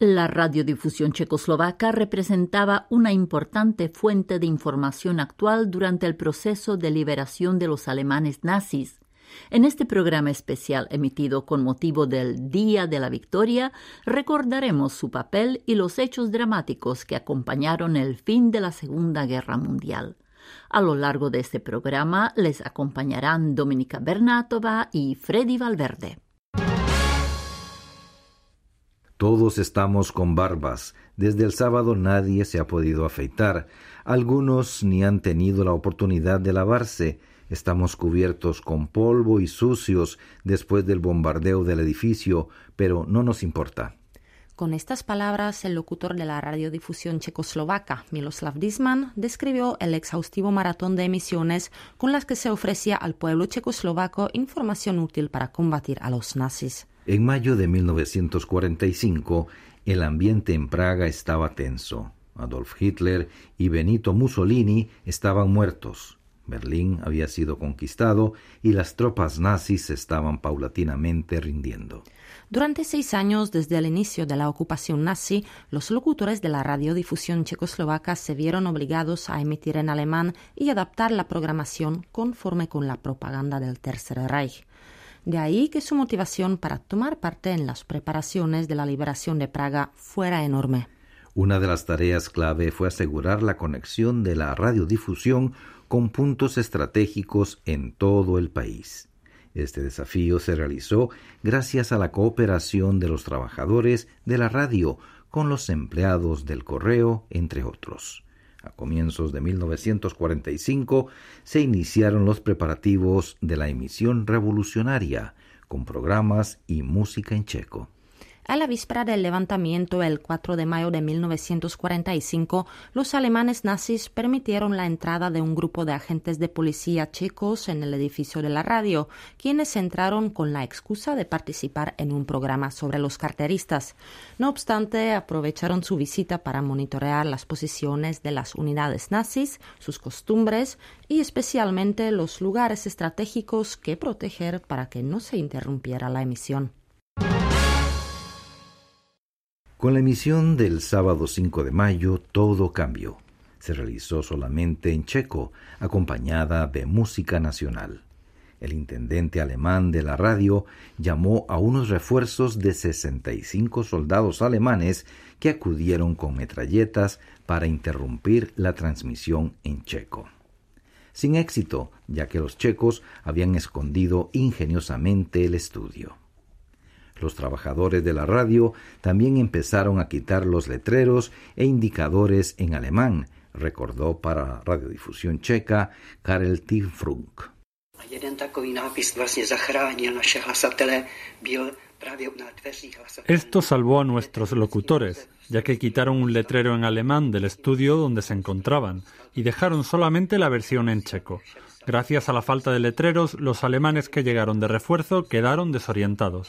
La radiodifusión checoslovaca representaba una importante fuente de información actual durante el proceso de liberación de los alemanes nazis. En este programa especial emitido con motivo del Día de la Victoria, recordaremos su papel y los hechos dramáticos que acompañaron el fin de la Segunda Guerra Mundial. A lo largo de este programa les acompañarán Dominika Bernatova y Freddy Valverde. Todos estamos con barbas. Desde el sábado nadie se ha podido afeitar. Algunos ni han tenido la oportunidad de lavarse. Estamos cubiertos con polvo y sucios después del bombardeo del edificio, pero no nos importa. Con estas palabras, el locutor de la radiodifusión checoslovaca, Miloslav Disman, describió el exhaustivo maratón de emisiones con las que se ofrecía al pueblo checoslovaco información útil para combatir a los nazis. En mayo de 1945, el ambiente en Praga estaba tenso. Adolf Hitler y Benito Mussolini estaban muertos. Berlín había sido conquistado y las tropas nazis se estaban paulatinamente rindiendo. Durante 6 años desde el inicio de la ocupación nazi, los locutores de la radiodifusión checoslovaca se vieron obligados a emitir en alemán y adaptar la programación conforme con la propaganda del Tercer Reich. De ahí que su motivación para tomar parte en las preparaciones de la liberación de Praga fuera enorme. Una de las tareas clave fue asegurar la conexión de la radiodifusión con puntos estratégicos en todo el país. Este desafío se realizó gracias a la cooperación de los trabajadores de la radio con los empleados del correo, entre otros. A comienzos de 1945 se iniciaron los preparativos de la emisión revolucionaria, con programas y música en checo. A la víspera del levantamiento, el 4 de mayo de 1945, los alemanes nazis permitieron la entrada de un grupo de agentes de policía checos en el edificio de la radio, quienes entraron con la excusa de participar en un programa sobre los carteristas. No obstante, aprovecharon su visita para monitorear las posiciones de las unidades nazis, sus costumbres y especialmente los lugares estratégicos que proteger para que no se interrumpiera la emisión. Con la emisión del sábado 5 de mayo, todo cambió. Se realizó solamente en checo, acompañada de música nacional. El intendente alemán de la radio llamó a unos refuerzos de 65 soldados alemanes que acudieron con metralletas para interrumpir la transmisión en checo. Sin éxito, ya que los checos habían escondido ingeniosamente el estudio. Los trabajadores de la radio también empezaron a quitar los letreros e indicadores en alemán, recordó para Radiodifusión Checa Karel Tifrunk. Esto salvó a nuestros locutores, ya que quitaron un letrero en alemán del estudio donde se encontraban y dejaron solamente la versión en checo. Gracias a la falta de letreros, los alemanes que llegaron de refuerzo quedaron desorientados.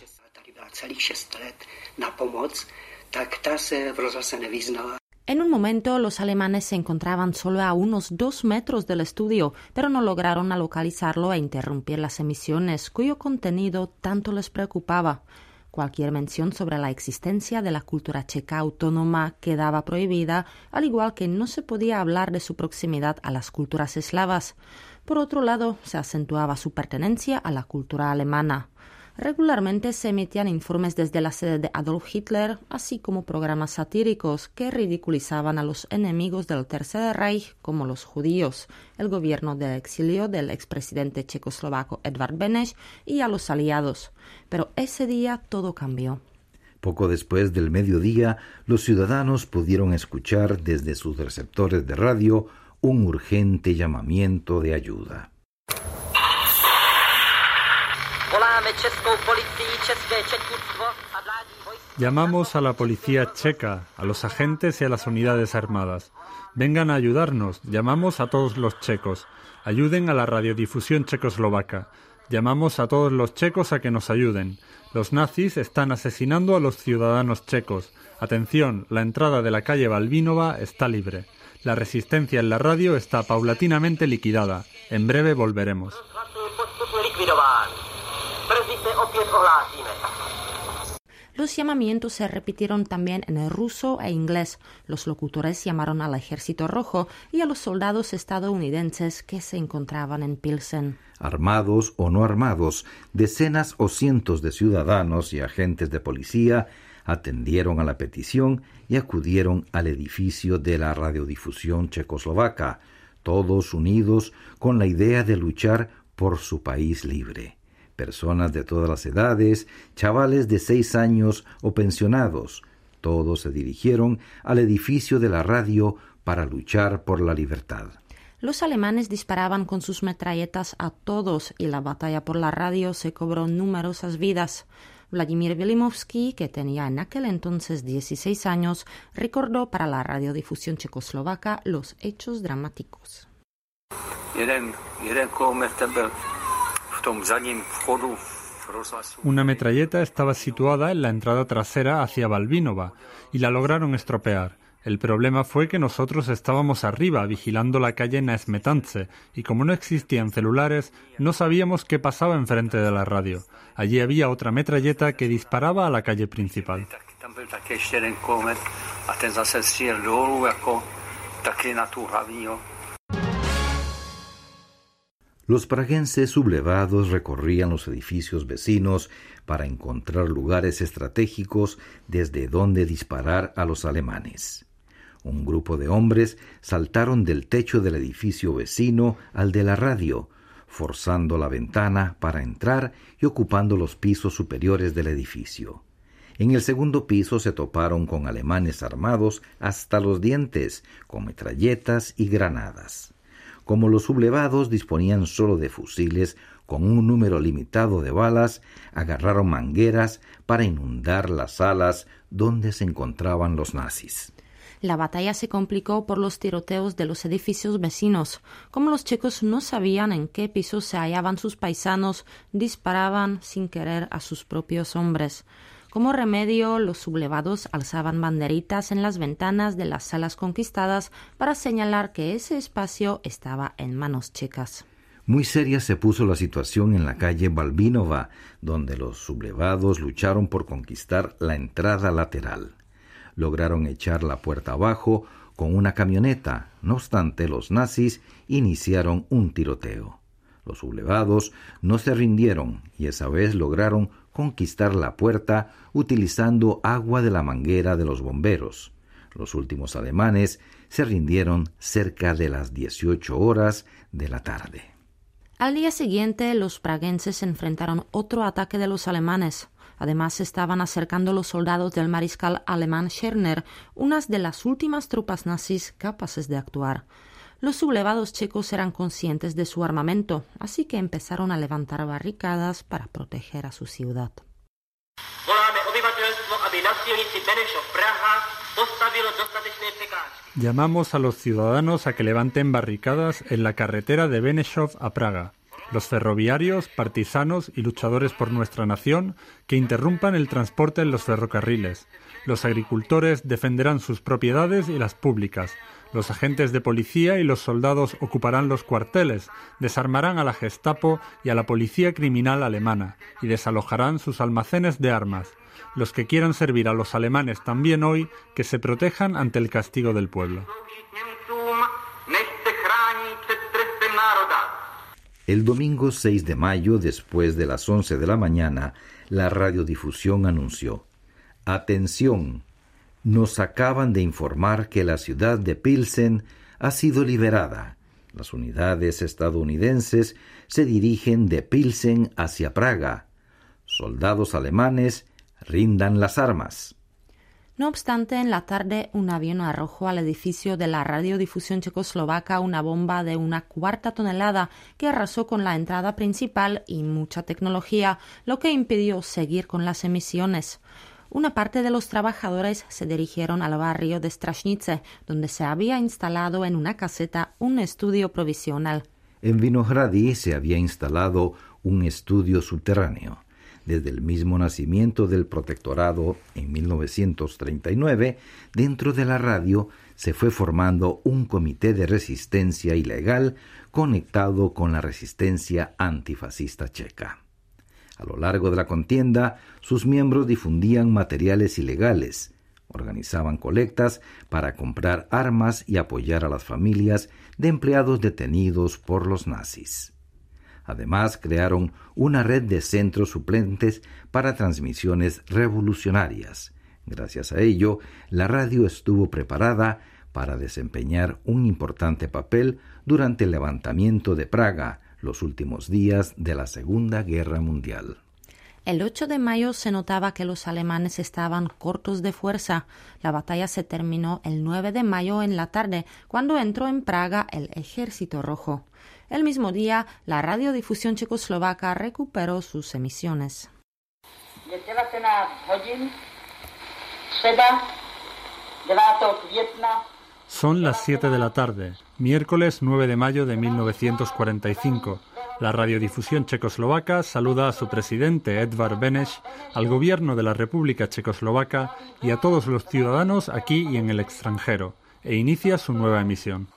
En un momento, los alemanes se encontraban solo a unos 2 metros del estudio, pero no lograron localizarlo e interrumpir las emisiones, cuyo contenido tanto les preocupaba. Cualquier mención sobre la existencia de la cultura checa autónoma quedaba prohibida, al igual que no se podía hablar de su proximidad a las culturas eslavas. Por otro lado, se acentuaba su pertenencia a la cultura alemana. Regularmente se emitían informes desde la sede de Adolf Hitler, así como programas satíricos que ridiculizaban a los enemigos del Tercer Reich, como los judíos, el gobierno del exilio del expresidente checoslovaco Edvard Beneš y a los aliados. Pero ese día todo cambió. Poco después del mediodía, los ciudadanos pudieron escuchar desde sus receptores de radio un urgente llamamiento de ayuda. Llamamos a la policía checa, a los agentes y a las unidades armadas. Vengan a ayudarnos. Llamamos a todos los checos. Ayuden a la radiodifusión checoslovaca. Llamamos a todos los checos a que nos ayuden. Los nazis están asesinando a los ciudadanos checos. Atención, la entrada de la calle Balbínova está libre. La resistencia en la radio está paulatinamente liquidada. En breve volveremos. Los llamamientos se repitieron también en el ruso e inglés. Los locutores llamaron al Ejército Rojo y a los soldados estadounidenses que se encontraban en Pilsen. Armados o no armados, decenas o cientos de ciudadanos y agentes de policía atendieron a la petición y acudieron al edificio de la radiodifusión checoslovaca, todos unidos con la idea de luchar por su país libre. Personas de todas las edades, chavales de 6 años o pensionados, todos se dirigieron al edificio de la radio para luchar por la libertad. Los alemanes disparaban con sus metralletas a todos y la batalla por la radio se cobró numerosas vidas. Vladimir Vilimovsky, que tenía en aquel entonces 16 años, recordó para la radiodifusión checoslovaca los hechos dramáticos. Una metralleta estaba situada en la entrada trasera hacia Balbinova y la lograron estropear. El problema fue que nosotros estábamos arriba vigilando la calle Naesmetance y como no existían celulares no sabíamos qué pasaba enfrente de la radio. Allí había otra metralleta que disparaba a la calle principal. Los praguenses sublevados recorrían los edificios vecinos para encontrar lugares estratégicos desde donde disparar a los alemanes. Un grupo de hombres saltaron del techo del edificio vecino al de la radio, forzando la ventana para entrar y ocupando los pisos superiores del edificio. En el segundo piso se toparon con alemanes armados hasta los dientes, con metralletas y granadas. Como los sublevados disponían solo de fusiles con un número limitado de balas, agarraron mangueras para inundar las salas donde se encontraban los nazis. La batalla se complicó por los tiroteos de los edificios vecinos. Como los checos no sabían en qué piso se hallaban sus paisanos, disparaban sin querer a sus propios hombres. Como remedio, los sublevados alzaban banderitas en las ventanas de las salas conquistadas para señalar que ese espacio estaba en manos checas. Muy seria se puso la situación en la calle Balbinova, donde los sublevados lucharon por conquistar la entrada lateral. Lograron echar la puerta abajo con una camioneta. No obstante, los nazis iniciaron un tiroteo. Los sublevados no se rindieron y esa vez lograron conquistar la puerta utilizando agua de la manguera de los bomberos. Los últimos alemanes se rindieron cerca de las 18 horas de la tarde. Al día siguiente, los praguenses enfrentaron otro ataque de los alemanes. Además, se estaban acercando los soldados del mariscal alemán Schörner, unas de las últimas tropas nazis capaces de actuar. Los sublevados checos eran conscientes de su armamento, así que empezaron a levantar barricadas para proteger a su ciudad. Llamamos a los ciudadanos a que levanten barricadas en la carretera de Benešov a Praga. Los ferroviarios, partisanos y luchadores por nuestra nación que interrumpan el transporte en los ferrocarriles. Los agricultores defenderán sus propiedades y las públicas. Los agentes de policía y los soldados ocuparán los cuarteles, desarmarán a la Gestapo y a la policía criminal alemana y desalojarán sus almacenes de armas. Los que quieran servir a los alemanes también hoy, que se protejan ante el castigo del pueblo. El domingo 6 de mayo, después de las 11 de la mañana, la radiodifusión anunció: «Atención, nos acaban de informar que la ciudad de Pilsen ha sido liberada. Las unidades estadounidenses se dirigen de Pilsen hacia Praga. Soldados alemanes, rindan las armas». No obstante, en la tarde un avión arrojó al edificio de la radiodifusión checoslovaca una bomba de 1/4 tonelada que arrasó con la entrada principal y mucha tecnología, lo que impidió seguir con las emisiones. Una parte de los trabajadores se dirigieron al barrio de Strašnice, donde se había instalado en una caseta un estudio provisional. En Vinohrady se había instalado un estudio subterráneo. Desde el mismo nacimiento del protectorado en 1939, dentro de la radio se fue formando un comité de resistencia ilegal conectado con la resistencia antifascista checa. A lo largo de la contienda, sus miembros difundían materiales ilegales, organizaban colectas para comprar armas y apoyar a las familias de empleados detenidos por los nazis. Además, crearon una red de centros suplentes para transmisiones revolucionarias. Gracias a ello, la radio estuvo preparada para desempeñar un importante papel durante el levantamiento de Praga, los últimos días de la Segunda Guerra Mundial. El 8 de mayo se notaba que los alemanes estaban cortos de fuerza. La batalla se terminó el 9 de mayo en la tarde, cuando entró en Praga el Ejército Rojo. El mismo día, la radiodifusión checoslovaca recuperó sus emisiones. Son las 7 de la tarde, miércoles 9 de mayo de 1945. La radiodifusión checoslovaca saluda a su presidente Edvard Beneš, al gobierno de la República Checoslovaca y a todos los ciudadanos aquí y en el extranjero, e inicia su nueva emisión.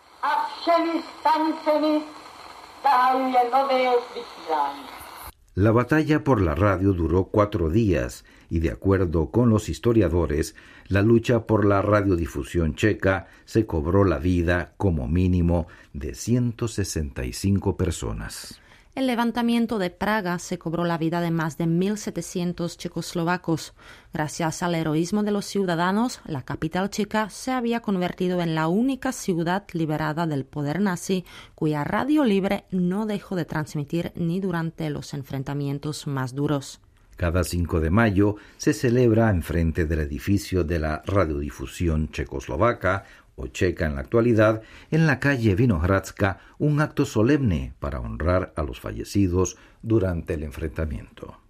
La batalla por la radio duró 4 días y, de acuerdo con los historiadores, la lucha por la radiodifusión checa se cobró la vida como mínimo de 165 personas. El levantamiento de Praga se cobró la vida de más de 1.700 checoslovacos. Gracias al heroísmo de los ciudadanos, la capital checa se había convertido en la única ciudad liberada del poder nazi, cuya radio libre no dejó de transmitir ni durante los enfrentamientos más duros. Cada 5 de mayo se celebra enfrente del edificio de la radiodifusión checoslovaca, o checa en la actualidad, en la calle Vinohradska, un acto solemne para honrar a los fallecidos durante el enfrentamiento.